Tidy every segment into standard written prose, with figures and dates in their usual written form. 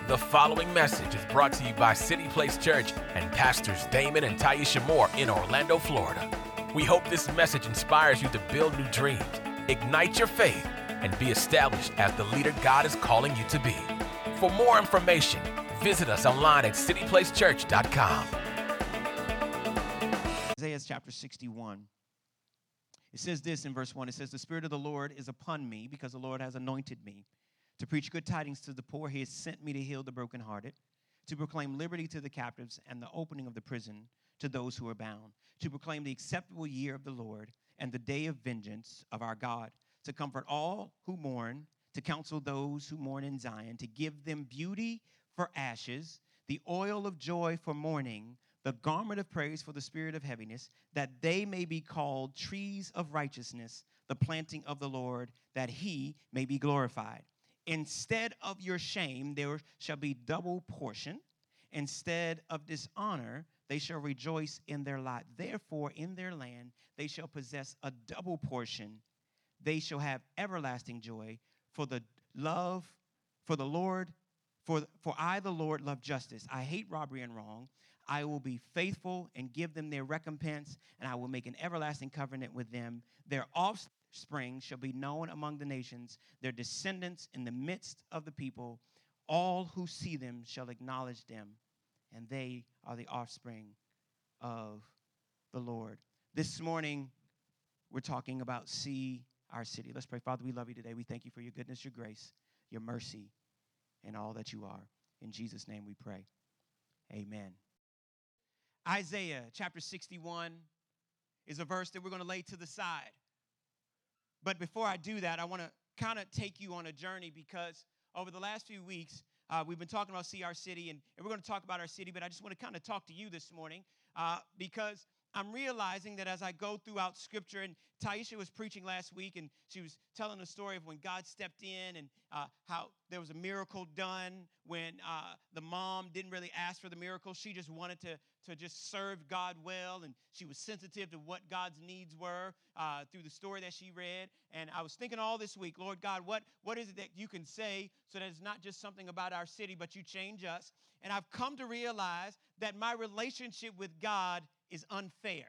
The following message is brought to you by City Place Church and Pastors Damon and Taisha Moore in Orlando, Florida. We hope this message inspires you to build new dreams, ignite your faith, and be established as the leader God is calling you to be. For more information, visit us online at cityplacechurch.com. Isaiah chapter 61. It says this in verse 1. It says, "The Spirit of the Lord is upon me, because the Lord has anointed me to preach good tidings to the poor. He has sent me to heal the brokenhearted, to proclaim liberty to the captives and the opening of the prison to those who are bound, to proclaim the acceptable year of the Lord and the day of vengeance of our God, to comfort all who mourn, to counsel those who mourn in Zion, to give them beauty for ashes, the oil of joy for mourning, the garment of praise for the spirit of heaviness, that they may be called trees of righteousness, the planting of the Lord, that he may be glorified. Instead of your shame, there shall be double portion. Instead of dishonor, they shall rejoice in their lot. Therefore, in their land, they shall possess a double portion. They shall have everlasting joy. For the Lord, for I, the Lord, love justice. I hate robbery and wrong. I will be faithful and give them their recompense, and I will make an everlasting covenant with them. Their offspring shall be known among the nations, their descendants in the midst of the people. All who see them shall acknowledge them, and they are the offspring of the Lord." This morning, we're talking about See Our City. Let's pray. Father, we love you today. We thank you for your goodness, your grace, your mercy, and all that you are. In Jesus' name we pray. Amen. Isaiah chapter 61 is a verse that we're going to lay to the side. But before I do that, I want to kind of take you on a journey, because over the last few weeks, we've been talking about See Our City, and we're going to talk about our city, but I just want to kind of talk to you this morning because I'm realizing that as I go throughout Scripture, and Taisha was preaching last week, and she was telling the story of when God stepped in and how there was a miracle done when the mom didn't really ask for the miracle. She just wanted to just serve God well, and she was sensitive to what God's needs were through the story that she read. And I was thinking all this week, Lord God, what is it that you can say so that it's not just something about our city, but you change us? And I've come to realize that my relationship with God is unfair.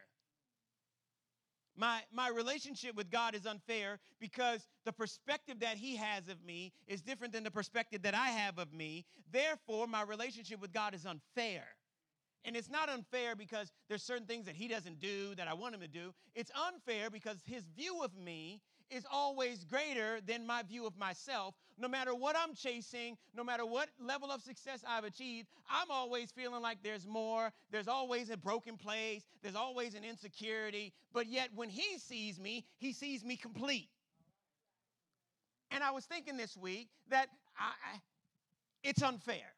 My relationship with God is unfair because the perspective that he has of me is different than the perspective that I have of me. Therefore, my relationship with God is unfair. And it's not unfair because there's certain things that he doesn't do that I want him to do. It's unfair because his view of me is always greater than my view of myself. No matter what I'm chasing, no matter what level of success I've achieved, I'm always feeling like there's more. There's always a broken place. There's always an insecurity. But yet when he sees me complete. And I was thinking this week that it's unfair.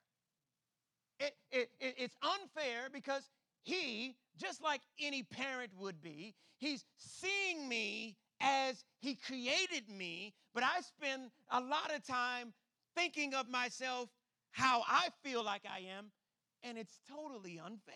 It's unfair because he, just like any parent would be, he's seeing me as he created me, but I spend a lot of time thinking of myself how I feel like I am, and it's totally unfair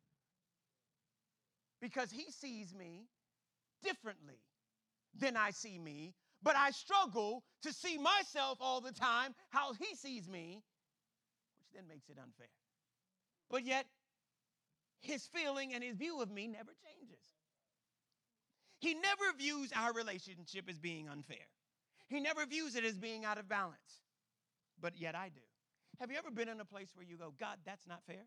because he sees me differently than I see me, but I struggle to see myself all the time how he sees me, which then makes it unfair. But yet, his feeling and his view of me never changes. He never views our relationship as being unfair. He never views it as being out of balance. But yet I do. Have you ever been in a place where you go, God, that's not fair?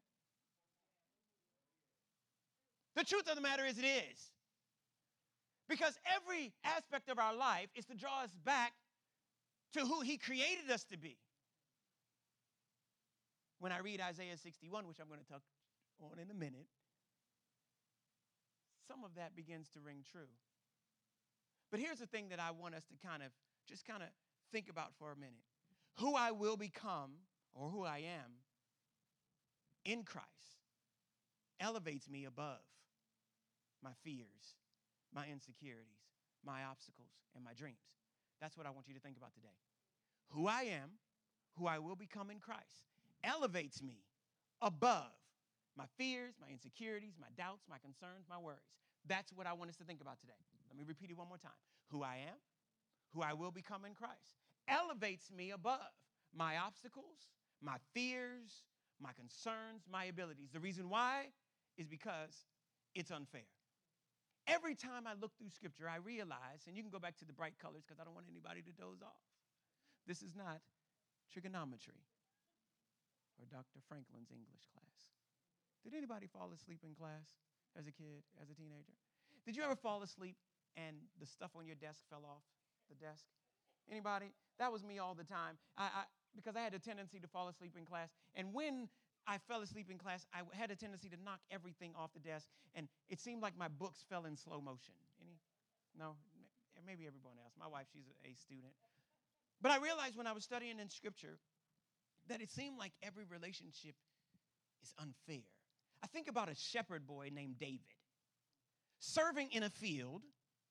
The truth of the matter is it is. Because every aspect of our life is to draw us back to who he created us to be. When I read Isaiah 61, which I'm going to talk on in a minute, some of that begins to ring true. But here's the thing that I want us to kind of think about for a minute. Who I will become, or who I am, in Christ elevates me above my fears, my insecurities, my obstacles, and my dreams. That's what I want you to think about today. Who I am, who I will become in Christ, elevates me above my fears, my insecurities, my doubts, my concerns, my worries. That's what I want us to think about today. Let me repeat it one more time. Who I am, who I will become in Christ, elevates me above my obstacles, my fears, my concerns, my abilities. The reason why is because it's unfair. Every time I look through Scripture, I realize, and you can go back to the bright colors because I don't want anybody to doze off. This is not trigonometry or Dr. Franklin's English class. Did anybody fall asleep in class as a kid, as a teenager? Did you ever fall asleep and the stuff on your desk fell off the desk? Anybody? That was me all the time. Because I had a tendency to fall asleep in class. And when I fell asleep in class, I had a tendency to knock everything off the desk. And it seemed like my books fell in slow motion. No? Maybe everyone else. My wife, she's a student. But I realized when I was studying in Scripture that it seemed like every relationship is unfair. I think about a shepherd boy named David serving in a field,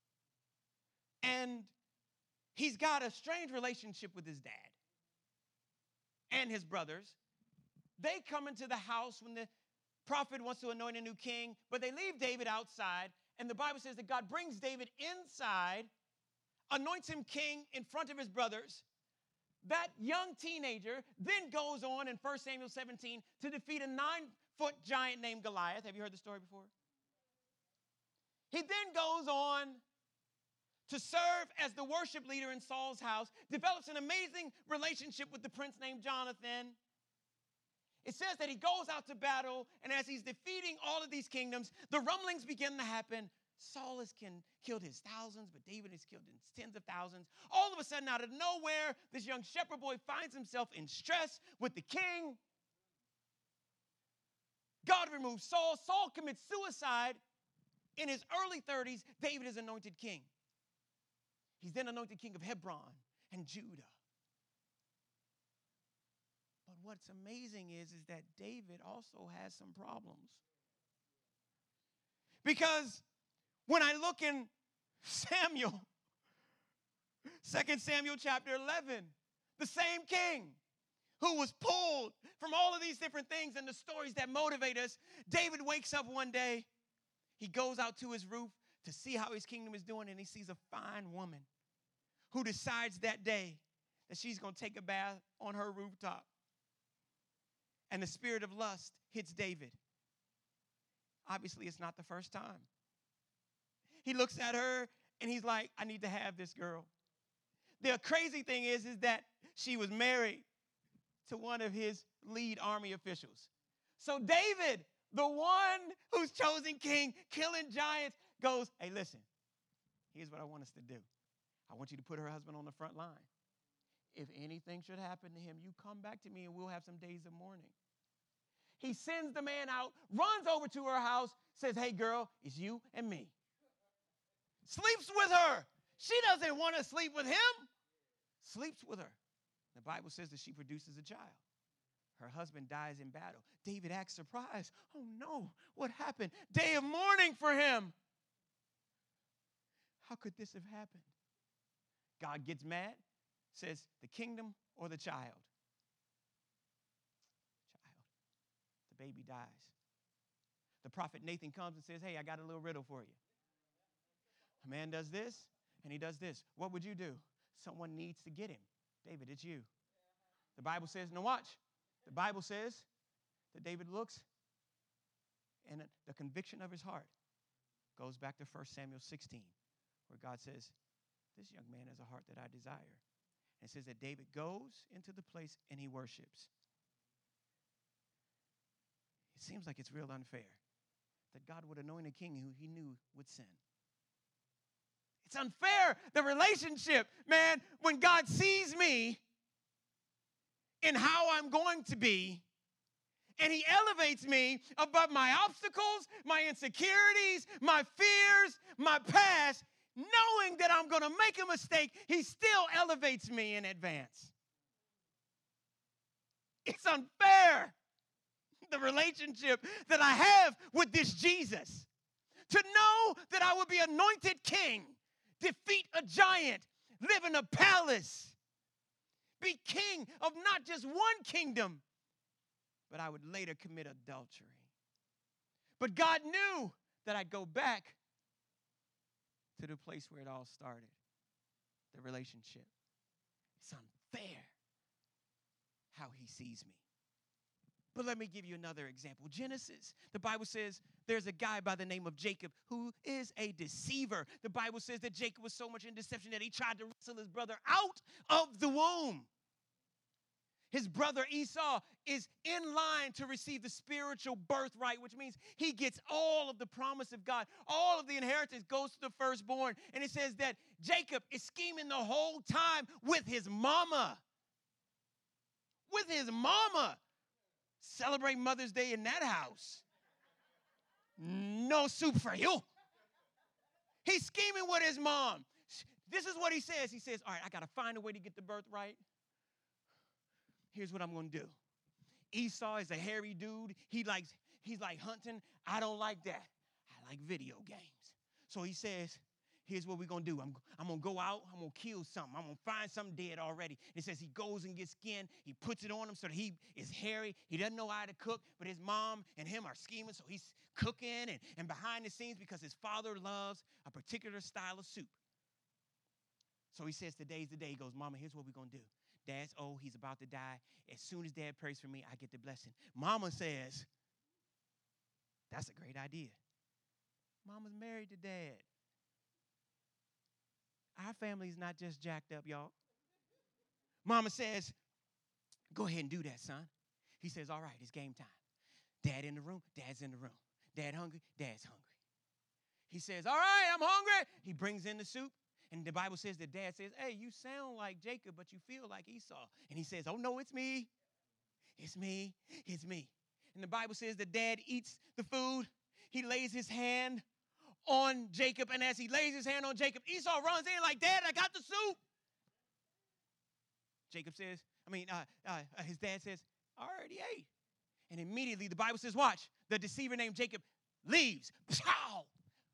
and he's got a strange relationship with his dad and his brothers. They come into the house when the prophet wants to anoint a new king, but they leave David outside, and the Bible says that God brings David inside, anoints him king in front of his brothers. That young teenager then goes on in 1 Samuel 17 to defeat a 9-foot giant named Goliath. Have you heard the story before? He then goes on to serve as the worship leader in Saul's house, develops an amazing relationship with the prince named Jonathan. It says that he goes out to battle, and as he's defeating all of these kingdoms, the rumblings begin to happen. Saul has killed his thousands, but David has killed his tens of thousands. All of a sudden, out of nowhere, this young shepherd boy finds himself in stress with the king. God removes Saul. Saul commits suicide. In his early 30s, David is anointed king. He's then anointed king of Hebron and Judah. But what's amazing is that David also has some problems. Because when I look in Samuel, 2 Samuel chapter 11, the same king who was pulled from all of these different things and the stories that motivate us, David wakes up one day. He goes out to his roof to see how his kingdom is doing, and he sees a fine woman who decides that day that she's going to take a bath on her rooftop. And the spirit of lust hits David. Obviously, it's not the first time. He looks at her, and he's like, I need to have this girl. The crazy thing is that she was married to one of his lead army officials. So David, the one who's chosen king, killing giants, goes, hey, listen, here's what I want us to do. I want you to put her husband on the front line. If anything should happen to him, you come back to me and we'll have some days of mourning. He sends the man out, runs over to her house, says, hey, girl, it's you and me. Sleeps with her. She doesn't want to sleep with him. Sleeps with her. The Bible says that she produces a child. Her husband dies in battle. David acts surprised. Oh, no, what happened? Day of mourning for him. How could this have happened? God gets mad, says the kingdom or the child. The baby dies. The prophet Nathan comes and says, hey, I got a little riddle for you. A man does this, and he does this. What would you do? Someone needs to get him. David, it's you. The Bible says, now watch. The Bible says that David looks, and the conviction of his heart goes back to 1 Samuel 16, where God says, this young man has a heart that I desire. And it says that David goes into the place and he worships. It seems like it's real unfair that God would anoint a king who he knew would sin. It's unfair, the relationship, man, when God sees me in how I'm going to be, and he elevates me above my obstacles, my insecurities, my fears, my past, knowing that I'm going to make a mistake, he still elevates me in advance. It's unfair, the relationship that I have with this Jesus. To know that I would be anointed king, defeat a giant, live in a palace, be king of not just one kingdom, but I would later commit adultery. But God knew that I'd go back to the place where it all started, the relationship. It's unfair how he sees me. But let me give you another example. Genesis, the Bible says there's a guy by the name of Jacob who is a deceiver. The Bible says that Jacob was so much in deception that he tried to wrestle his brother out of the womb. His brother Esau is in line to receive the spiritual birthright, which means he gets all of the promise of God. All of the inheritance goes to the firstborn. And it says that Jacob is scheming the whole time with his mama. With his mama. Celebrate Mother's Day in that house. No soup for you. He's scheming with his mom. This is what he says. He says, all right, I got to find a way to get the birthright. Here's what I'm going to do. Esau is a hairy dude. He's like hunting. I don't like that. I like video games. So he says, here's what we're going to do. I'm going to go out. I'm going to kill something. I'm going to find something dead already. It says he goes and gets skin. He puts it on him so that he is hairy. He doesn't know how to cook, but his mom and him are scheming. So he's cooking and behind the scenes because his father loves a particular style of soup. So he says, today's the day. He goes, Mama, here's what we're going to do. Dad's old. He's about to die. As soon as Dad prays for me, I get the blessing. Mama says, that's a great idea. Mama's married to Dad. Our family's not just jacked up, y'all. Mama says, go ahead and do that, son. He says, all right, it's game time. Dad in the room. Dad's in the room. Dad hungry. Dad's hungry. He says, all right, I'm hungry. He brings in the soup. And the Bible says that Dad says, hey, you sound like Jacob, but you feel like Esau. And he says, oh, no, it's me. It's me. It's me. And the Bible says that Dad eats the food. He lays his hand on Jacob. And as he lays his hand on Jacob, Esau runs in like, Dad, I got the soup. Jacob says, his dad says, I already ate. And immediately the Bible says, watch, the deceiver named Jacob leaves. Pow!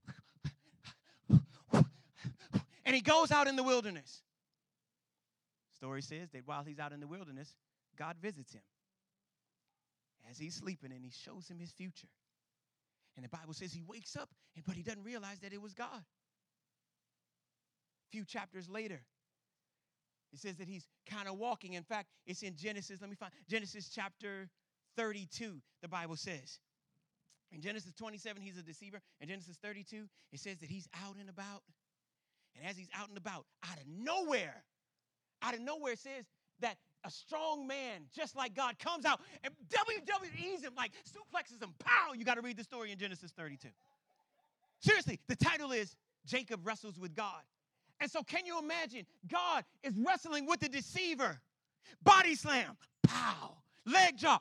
And he goes out in the wilderness. Story says that while he's out in the wilderness, God visits him as he's sleeping, and he shows him his future. And the Bible says he wakes up, but he doesn't realize that it was God. A few chapters later, it says that he's kind of walking. In fact, it's in Genesis. Genesis chapter 32, the Bible says. In Genesis 27, he's a deceiver. In Genesis 32, it says that he's out and about. And as he's out and about, out of nowhere, it says that a strong man, just like God, comes out and WWE's him, like suplexes him. Pow! You got to read the story in Genesis 32. Seriously, the title is Jacob Wrestles with God. And so can you imagine? God is wrestling with the deceiver. Body slam. Pow! Leg drop.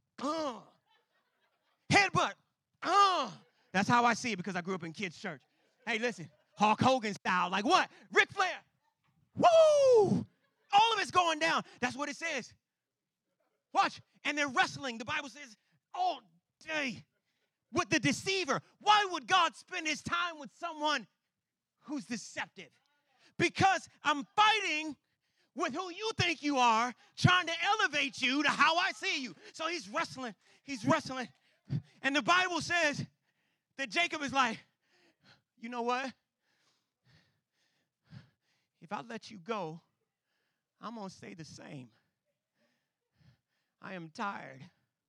Headbutt. That's how I see it because I grew up in kids' church. Hey, listen. Hulk Hogan style. Like what? Ric Flair. Woo! All of it's going down. That's what it says. Watch. And they're wrestling. The Bible says all day with the deceiver. Why would God spend his time with someone who's deceptive? Because I'm fighting with who you think you are, trying to elevate you to how I see you. So he's wrestling. He's wrestling. And the Bible says that Jacob is like, you know what? If I let you go, I'm going to stay the same. I am tired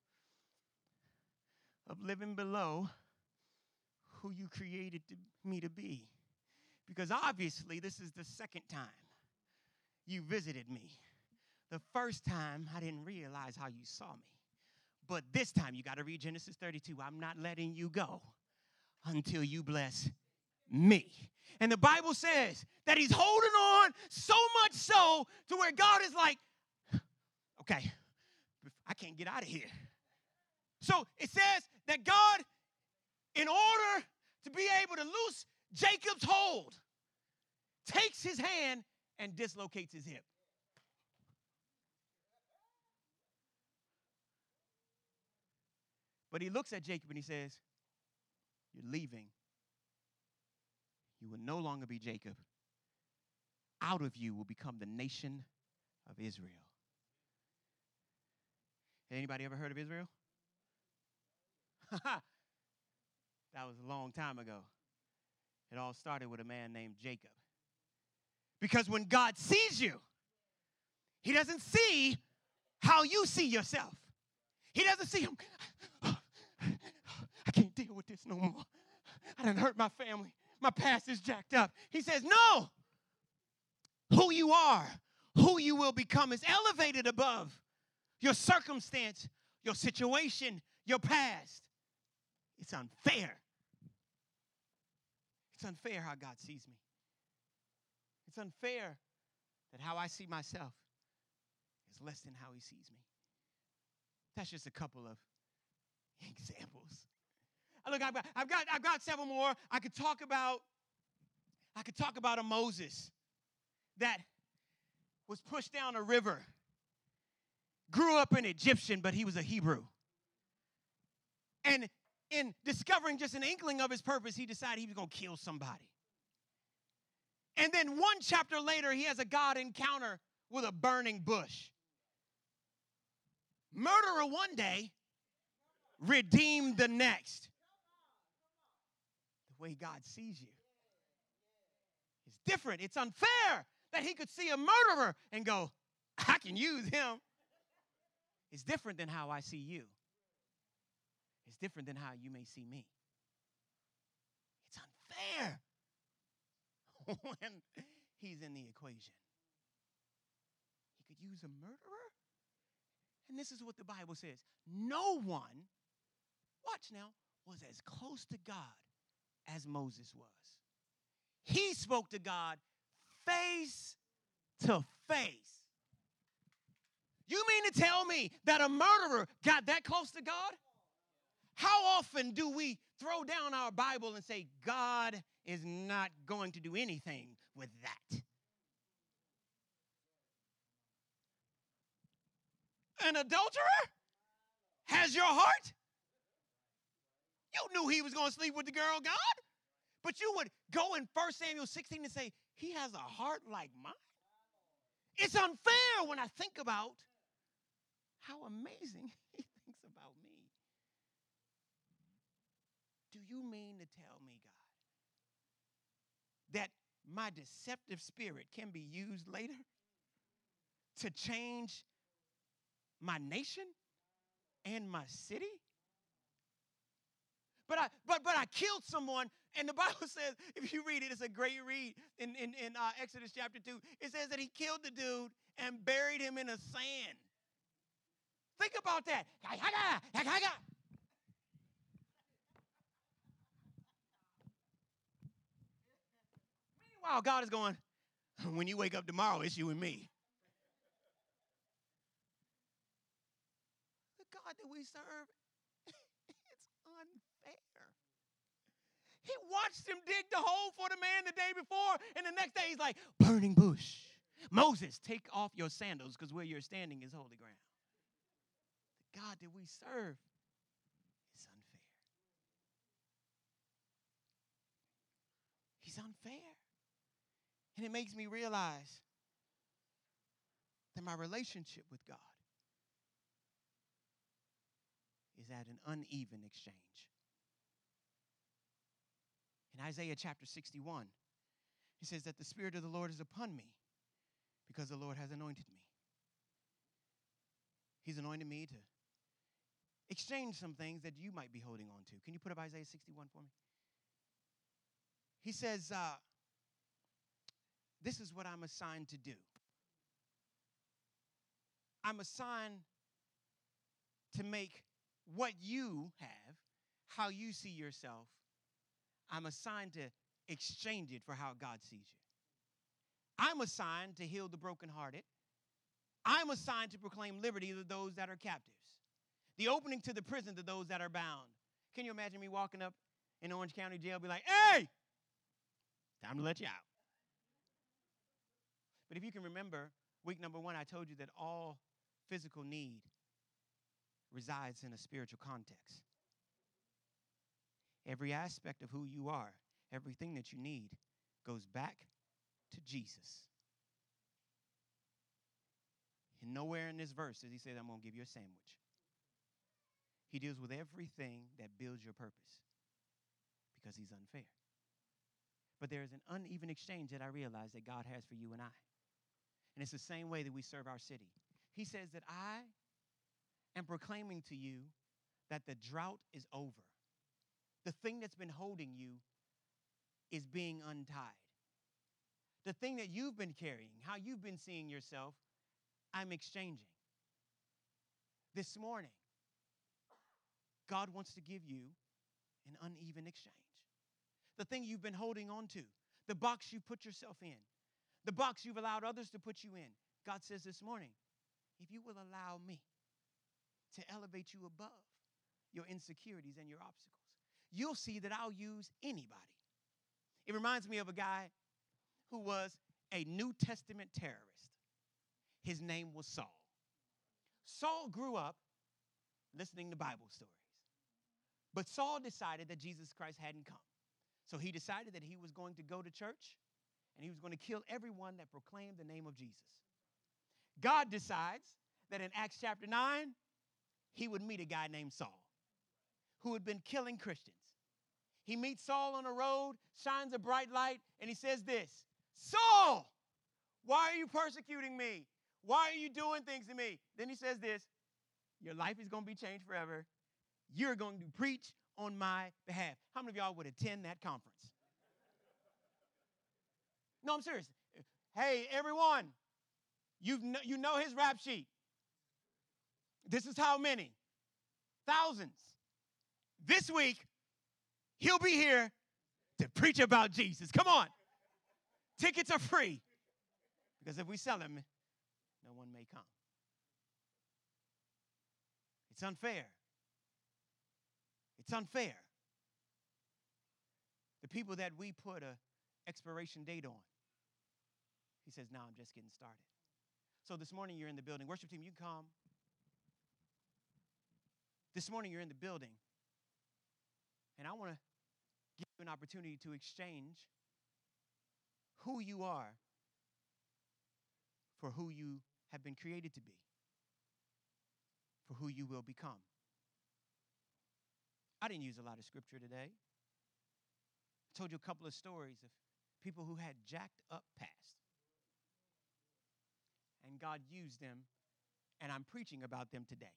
of living below who you created me to be. Because obviously, this is the second time you visited me. The first time, I didn't realize how you saw me. But this time, you got to read Genesis 32. I'm not letting you go until you bless me. And the Bible says that he's holding on so much so to where God is like, okay, I can't get out of here. So it says that God, in order to be able to loose Jacob's hold, takes his hand and dislocates his hip. But he looks at Jacob and he says, you're leaving. You will no longer be Jacob. Out of you will become the nation of Israel. Has anybody ever heard of Israel? That was a long time ago. It all started with a man named Jacob. Because when God sees you, he doesn't see how you see yourself. He doesn't see him. I can't deal with this no more. I done hurt my family. My past is jacked up. He says, no. Who you are, who you will become is elevated above your circumstance, your situation, your past. It's unfair. It's unfair how God sees me. It's unfair that how I see myself is less than how he sees me. That's just a couple of examples. Look, I've got several more. I could talk about a Moses that was pushed down a river, grew up an Egyptian, but he was a Hebrew. And in discovering just an inkling of his purpose, he decided he was going to kill somebody. And then one chapter later, he has a God encounter with a burning bush. Murderer one day, redeemed the next. The way God sees you is different. It's unfair that he could see a murderer and go, I can use him. It's different than how I see you. It's different than how you may see me. It's unfair when he's in the equation. He could use a murderer. And this is what the Bible says. No one, watch now, was as close to God as Moses was. He spoke to God face to face. You mean to tell me that a murderer got that close to God? How often do we throw down our Bible and say, God is not going to do anything with that? An adulterer has your heart? You knew he was going to sleep with the girl, God. But you would go in 1 Samuel 16 and say, he has a heart like mine? It's unfair when I think about how amazing he thinks about me. Do you mean to tell me, God, that my deceptive spirit can be used later to change my nation and my city? But I killed someone, and the Bible says, if you read it, it's a great read in Exodus chapter 2. It says that he killed the dude and buried him in a sand. Think about that. Meanwhile, God is going, when you wake up tomorrow, it's you and me. The God that we serve, it's unfair. He watched him dig the hole for the man the day before, and the next day he's like, burning bush. Moses, take off your sandals because where you're standing is holy ground. The God that we serve is unfair. He's unfair. And it makes me realize that my relationship with God is at an uneven exchange. In Isaiah chapter 61, he says that the Spirit of the Lord is upon me because the Lord has anointed me. He's anointed me to exchange some things that you might be holding on to. Can you put up Isaiah 61 for me? He says, this is what I'm assigned to do. I'm assigned to make what you have, how you see yourself, I'm assigned to exchange it for how God sees you. I'm assigned to heal the brokenhearted. I'm assigned to proclaim liberty to those that are captives, the opening to the prison to those that are bound. Can you imagine me walking up in Orange County Jail, be like, hey, time to let you out. But if you can remember, week number 1, I told you that all physical need resides in a spiritual context. Every aspect of who you are, everything that you need, goes back to Jesus. And nowhere in this verse does he say, I'm going to give you a sandwich. He deals with everything that builds your purpose because he's unfair. But there is an uneven exchange that I realize that God has for you and I. And it's the same way that we serve our city. He says that I am proclaiming to you that the drought is over. The thing that's been holding you is being untied. The thing that you've been carrying, how you've been seeing yourself, I'm exchanging. This morning, God wants to give you an uneven exchange. The thing you've been holding on to, the box you put yourself in, the box you've allowed others to put you in. God says this morning, if you will allow me to elevate you above your insecurities and your obstacles, you'll see that I'll use anybody. It reminds me of a guy who was a New Testament terrorist. His name was Saul. Saul grew up listening to Bible stories. But Saul decided that Jesus Christ hadn't come. So he decided that he was going to go to church and he was going to kill everyone that proclaimed the name of Jesus. God decides that in Acts chapter 9, he would meet a guy named Saul who had been killing Christians. He meets Saul on the road, shines a bright light, and he says this, Saul, why are you persecuting me? Why are you doing things to me? Then he says this, your life is going to be changed forever. You're going to preach on my behalf. How many of y'all would attend that conference? No, I'm serious. Hey, everyone, you know his rap sheet. This is how many? Thousands. This week, he'll be here to preach about Jesus. Come on. Tickets are free. Because if we sell them, no one may come. It's unfair. It's unfair. The people that we put a expiration date on, he says, no, I'm just getting started. So this morning you're in the building. Worship team, you come. This morning you're in the building. And I want to give you an opportunity to exchange who you are for who you have been created to be, for who you will become. I didn't use a lot of scripture today. I told you a couple of stories of people who had jacked up past. And God used them, and I'm preaching about them today.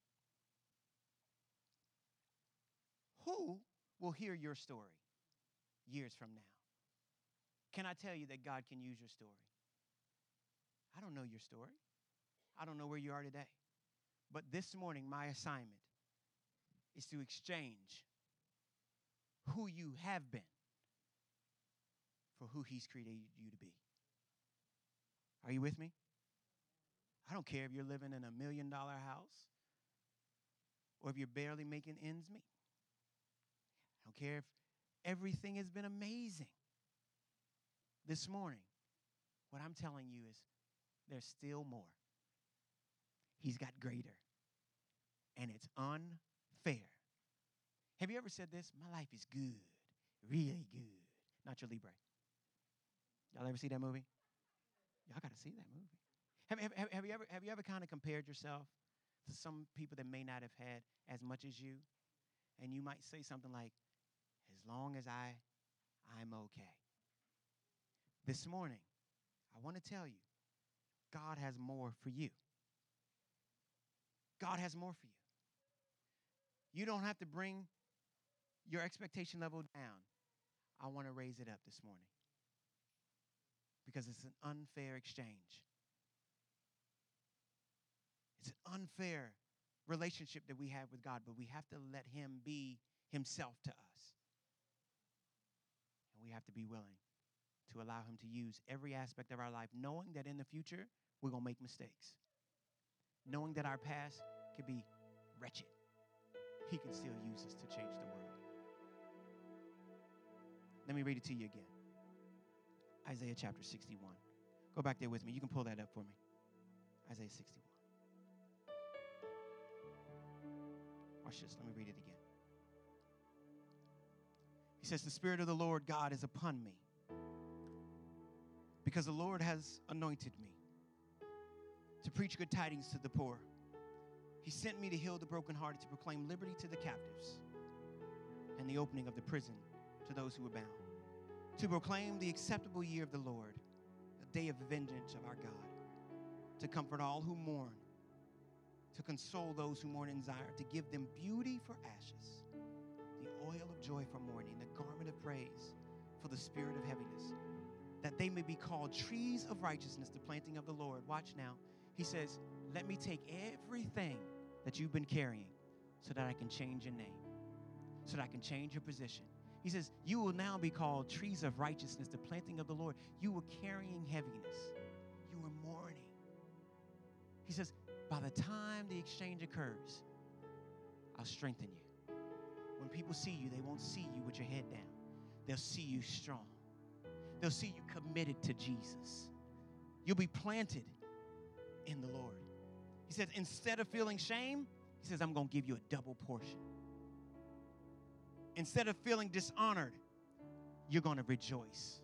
Who will hear your story years from now? Can I tell you that God can use your story? I don't know your story. I don't know where you are today. But this morning, my assignment is to exchange who you have been for who he's created you to be. Are you with me? I don't care if you're living in $1 million house or if you're barely making ends meet. I don't care if everything has been amazing. This morning, what I'm telling you is there's still more. He's got greater. And it's unfair. Have you ever said this? My life is good, really good. Nacho Libre. Y'all ever see that movie? Y'all got to see that movie. Have you ever kind of compared yourself to some people that may not have had as much as you? And you might say something like, as long as I'm okay. This morning, I want to tell you, God has more for you. God has more for you. You don't have to bring your expectation level down. I want to raise it up this morning because it's an unfair exchange. It's an unfair relationship that we have with God, but we have to let him be himself to us. And we have to be willing to allow him to use every aspect of our life, knowing that in the future, we're going to make mistakes. Knowing that our past could be wretched. He can still use us to change the world. Let me read it to you again. Isaiah chapter 61. Go back there with me. You can pull that up for me. Isaiah 61. Watch this. Let me read it again. He says, the Spirit of the Lord God is upon me, because the Lord has anointed me to preach good tidings to the poor. He sent me to heal the brokenhearted, to proclaim liberty to the captives and the opening of the prison to those who are bound, to proclaim the acceptable year of the Lord, the day of vengeance of our God, to comfort all who mourn to console those who mourn in Zion, to give them beauty for ashes, the oil of joy for mourning, the garment of praise for the spirit of heaviness, that they may be called trees of righteousness, the planting of the Lord. Watch now. He says, let me take everything that you've been carrying so that I can change your name, so that I can change your position. He says, you will now be called trees of righteousness, the planting of the Lord. You were carrying heaviness. You were mourning. He says, by the time the exchange occurs, I'll strengthen you. When people see you, they won't see you with your head down. They'll see you strong. They'll see you committed to Jesus. You'll be planted in the Lord. He says, instead of feeling shame, he says, I'm going to give you a double portion. Instead of feeling dishonored, you're going to rejoice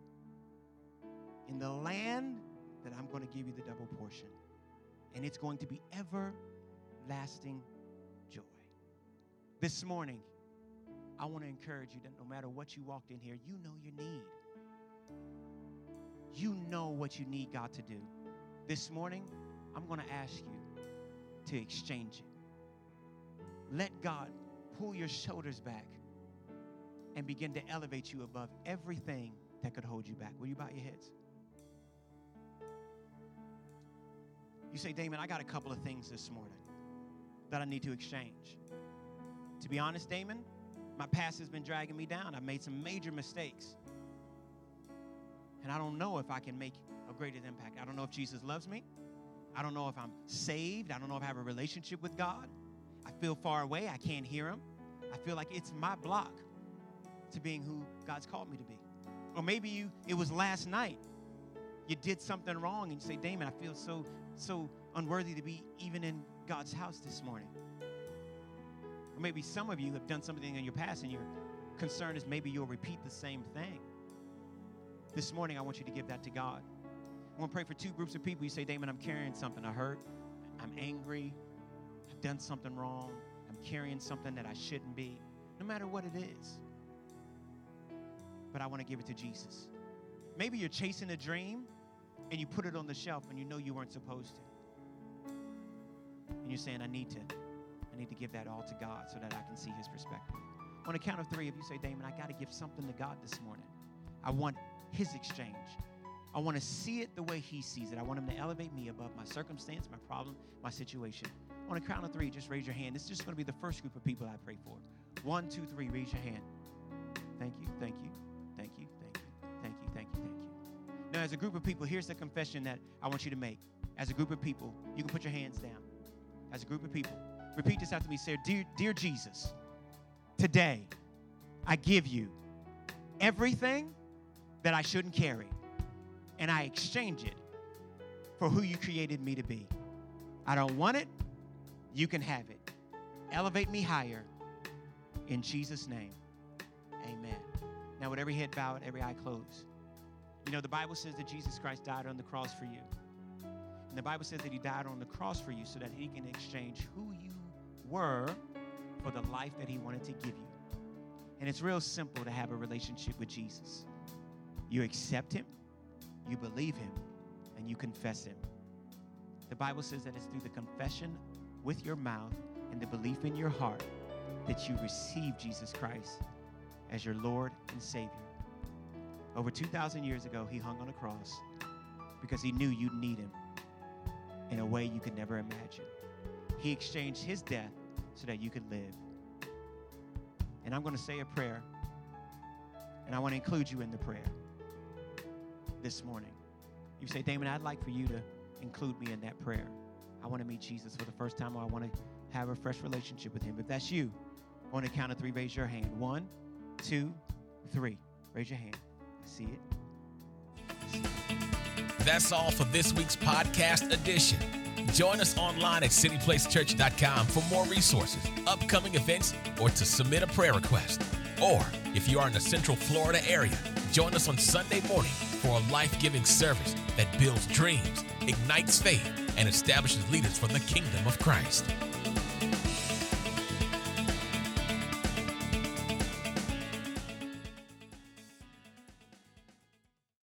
in the land that I'm going to give you the double portion. And it's going to be everlasting joy. This morning, I want to encourage you that no matter what you walked in here, you know your need. You know what you need God to do. This morning, I'm going to ask you to exchange it. Let God pull your shoulders back and begin to elevate you above everything that could hold you back. Will you bow your heads? You say, Damon, I got a couple of things this morning that I need to exchange. To be honest, Damon, my past has been dragging me down. I've made some major mistakes. And I don't know if I can make a greater impact. I don't know if Jesus loves me. I don't know if I'm saved. I don't know if I have a relationship with God. I feel far away. I can't hear him. I feel like it's my block to being who God's called me to be. Or maybe it was last night. You did something wrong and you say, Damon, I feel so unworthy to be even in God's house this morning. Or maybe some of you have done something in your past and your concern is maybe you'll repeat the same thing. This morning, I want you to give that to God. I want to pray for two groups of people. You say, Damon, I'm carrying something. I hurt. I'm angry. I've done something wrong. I'm carrying something that I shouldn't be. No matter what it is. But I want to give it to Jesus. Maybe you're chasing a dream and you put it on the shelf and you know you weren't supposed to. And you're saying, I need to give that all to God so that I can see his perspective. On a count of three, if you say, Damon, I got to give something to God this morning. I want his exchange. I want to see it the way he sees it. I want him to elevate me above my circumstance, my problem, my situation. On a count of three, just raise your hand. This is just going to be the first group of people I pray for. 1, 2, 3, raise your hand. Thank you, thank you, thank you, thank you, thank you, thank you, thank you. Now, as a group of people, here's the confession that I want you to make. As a group of people, you can put your hands down. As a group of people, repeat this after me. Say, Dear Jesus, today I give you everything that I shouldn't carry, and I exchange it for who you created me to be. I don't want it. You can have it. Elevate me higher. In Jesus' name, amen. Now, with every head bowed, every eye closed. You know, the Bible says that Jesus Christ died on the cross for you. And the Bible says that he died on the cross for you so that he can exchange who you were for the life that he wanted to give you. And it's real simple to have a relationship with Jesus. You accept him, you believe him, and you confess him. The Bible says that it's through the confession with your mouth and the belief in your heart that you receive Jesus Christ as your Lord and Savior. Over 2,000 years ago, he hung on a cross because he knew you'd need him in a way you could never imagine. He exchanged his death so that you could live. And I'm going to say a prayer, and I want to include you in the prayer this morning. You say, Damon, I'd like for you to include me in that prayer. I want to meet Jesus for the first time, or I want to have a fresh relationship with him. If that's you, on the count of three, raise your hand. 1, 2, 3. Raise your hand. I see it. That's all for this week's podcast edition. Join us online at cityplacechurch.com for more resources, upcoming events, or to submit a prayer request. Or if you are in the Central Florida area, join us on Sunday morning for a life-giving service that builds dreams, ignites faith, and establishes leaders for the kingdom of Christ.